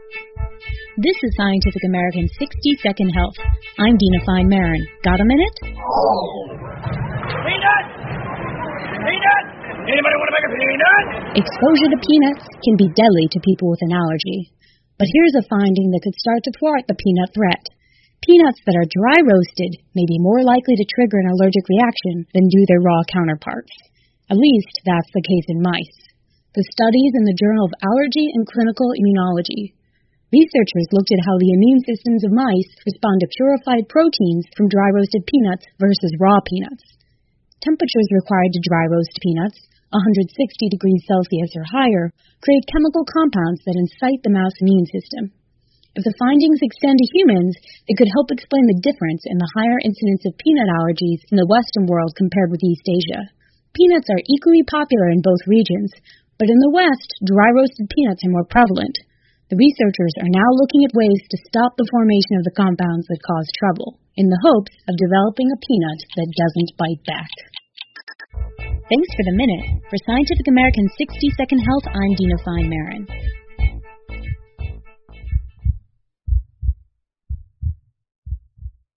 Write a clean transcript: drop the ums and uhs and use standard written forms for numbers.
This is Scientific American 60-Second Health. I'm Dina Fine-Marin. Got a minute? Peanuts! Peanuts! Anybody want to make a peanut? Exposure to peanuts can be deadly to people with an allergy. But here's a finding that could start to thwart the peanut threat. Peanuts that are dry roasted may be more likely to trigger an allergic reaction than do their raw counterparts. At least that's the case in mice. The studies in the Journal of Allergy and Clinical Immunology. Researchers looked at how the immune systems of mice respond to purified proteins from dry roasted peanuts versus raw peanuts. Temperatures required to dry roast peanuts, 160 degrees Celsius or higher, create chemical compounds that incite the mouse immune system. If the findings extend to humans, they could help explain the difference in the higher incidence of peanut allergies in the Western world compared with East Asia. Peanuts are equally popular in both regions, but in the West, dry-roasted peanuts are more prevalent. The researchers are now looking at ways to stop the formation of the compounds that cause trouble, in the hopes of developing a peanut that doesn't bite back. Thanks for the minute. For Scientific American 60-Second Health, I'm Dina Fine-Marin.